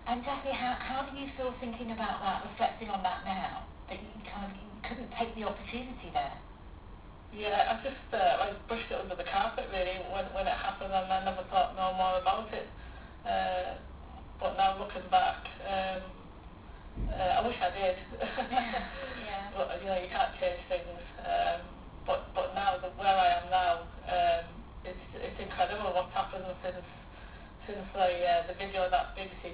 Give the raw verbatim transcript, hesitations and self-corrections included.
And Daphne, how, how do you feel thinking about that, reflecting on that now? That you kind of you couldn't take the opportunity there? Yeah, I just uh, like brushed it under the carpet really when when it happened, and I never thought no more about it. Uh, but now looking back, um, uh, I wish I did. Yeah. But you know, you can't change things. Um, but but now the, where I am now, um, it's it's incredible what's happened since since the uh, the video that B B C